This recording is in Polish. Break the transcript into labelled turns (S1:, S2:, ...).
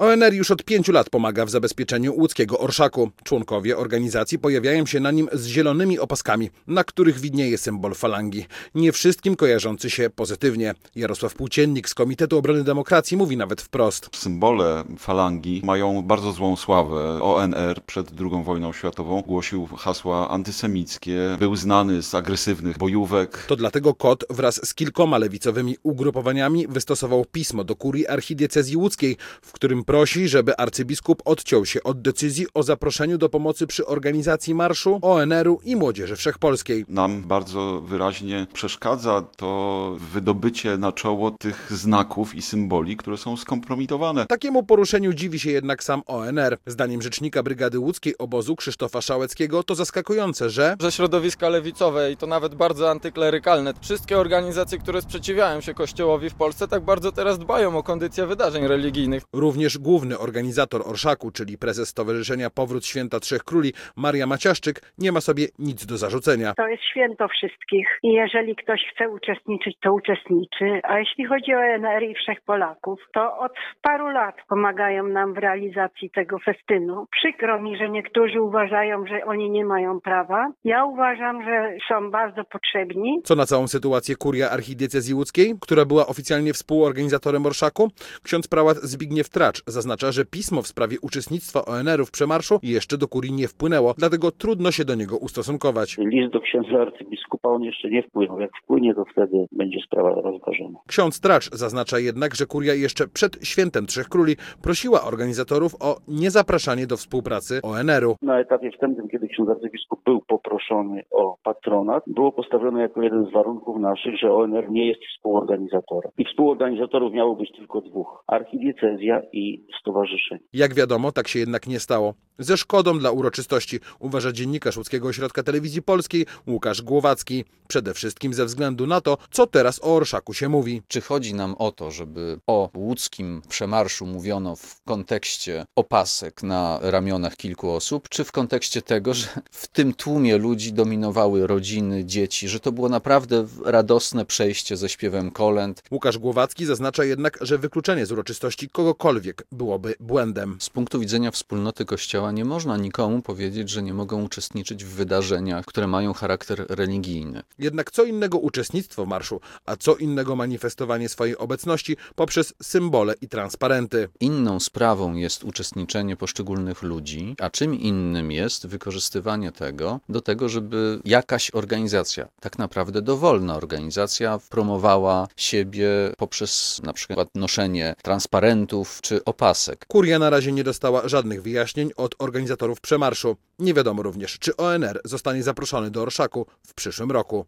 S1: ONR już od 5 lat pomaga w zabezpieczeniu łódzkiego orszaku. Członkowie organizacji pojawiają się na nim z zielonymi opaskami, na których widnieje symbol falangi. Nie wszystkim kojarzący się pozytywnie. Jarosław Płóciennik z Komitetu Obrony Demokracji mówi nawet wprost.
S2: Symbole falangi mają bardzo złą sławę. ONR przed II wojną światową głosił hasła antysemickie, był znany z agresywnych bojówek.
S1: To dlatego KOT wraz z kilkoma lewicowymi ugrupowaniami wystosował pismo do kurii archidiecezji łódzkiej, w którym prosi, żeby arcybiskup odciął się od decyzji o zaproszeniu do pomocy przy organizacji marszu ONR-u i Młodzieży Wszechpolskiej.
S2: Nam bardzo wyraźnie przeszkadza to wydobycie na czoło tych znaków i symboli, które są skompromitowane.
S1: Takiemu poruszeniu dziwi się jednak sam ONR. Zdaniem rzecznika Brygady Łódzkiej obozu Krzysztofa Szałeckiego to zaskakujące, że
S3: środowiska lewicowe i to nawet bardzo antyklerykalne, wszystkie organizacje, które sprzeciwiają się Kościołowi w Polsce, tak bardzo teraz dbają o kondycję wydarzeń religijnych.
S1: Również główny organizator orszaku, czyli prezes Stowarzyszenia Powrót Święta Trzech Króli, Maria Maciaszczyk, nie ma sobie nic do zarzucenia.
S4: To jest święto wszystkich i jeżeli ktoś chce uczestniczyć, to uczestniczy. A jeśli chodzi o ONR i Wszechpolaków, to od paru lat pomagają nam w realizacji tego festynu. Przykro mi, że niektórzy uważają, że oni nie mają prawa. Ja uważam, że są bardzo potrzebni.
S1: Co na całą sytuację kuria archidiecezji łódzkiej, która była oficjalnie współorganizatorem orszaku? Ksiądz prałat Zbigniew Tracz zaznacza, że pismo w sprawie uczestnictwa ONR-u w przemarszu jeszcze do kurii nie wpłynęło, dlatego trudno się do niego ustosunkować.
S5: List do księdza arcybiskupa on jeszcze nie wpłynął. Jak wpłynie, to wtedy będzie sprawa rozważona.
S1: Ksiądz Tracz zaznacza jednak, że kuria jeszcze przed Świętem Trzech Króli prosiła organizatorów o niezapraszanie do współpracy ONR-u.
S5: Na etapie wstępnym, kiedy ksiądz arcybiskup był poproszony o patronat, było postawione jako jeden z warunków naszych, że ONR nie jest współorganizatorem. I współorganizatorów miało być tylko dwóch: archidiecezja i stowarzyszenie.
S1: Jak wiadomo, tak się jednak nie stało. Ze szkodą dla uroczystości, uważa dziennikarz Łódzkiego Ośrodka Telewizji Polskiej Łukasz Głowacki. Przede wszystkim ze względu na to, co teraz o orszaku się mówi.
S6: Czy chodzi nam o to, żeby o łódzkim przemarszu mówiono w kontekście opasek na ramionach kilku osób, czy w kontekście tego, że w tym tłumie ludzi dominowały rodziny, dzieci, że to było naprawdę radosne przejście ze śpiewem kolęd?
S1: Łukasz Głowacki zaznacza jednak, że wykluczenie z uroczystości kogokolwiek byłoby błędem.
S6: Z punktu widzenia wspólnoty Kościoła nie można nikomu powiedzieć, że nie mogą uczestniczyć w wydarzeniach, które mają charakter religijny.
S1: Jednak co innego uczestnictwo w marszu, a co innego manifestowanie swojej obecności poprzez symbole i transparenty.
S6: Inną sprawą jest uczestniczenie poszczególnych ludzi, a czym innym jest wykorzystywanie tego do tego, żeby jakaś organizacja, tak naprawdę dowolna organizacja, promowała siebie poprzez na przykład noszenie transparentów czy opasek.
S1: Kuria na razie nie dostała żadnych wyjaśnień od organizatorów przemarszu. Nie wiadomo również, czy ONR zostanie zaproszony do orszaku w przyszłym roku.